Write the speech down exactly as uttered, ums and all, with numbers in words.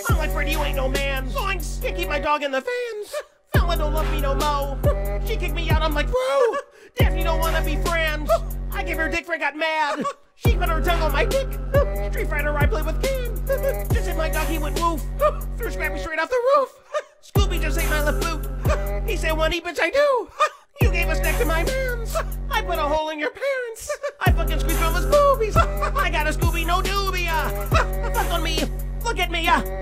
I'm like, Fred, you ain't no man. Zoinks, can't keep my dog in the fans. Fella don't love me no mo. She kicked me out, I'm like, bro, Daphne don't wanna be friends. I gave her dick, Fred got mad. She put her tongue on my dick. Street Fighter, I play with Cam. Just hit my dog, he went woof. Threw Scrappy straight off the roof. Scooby just ate my left boot. He said, one eat, bitch, I do. You gave a snack to my mans. I put a hole in your parents. I fucking squeezed from his boobies. I got a Scooby, no doobie. Uh. Fuck on me, look at me. Uh.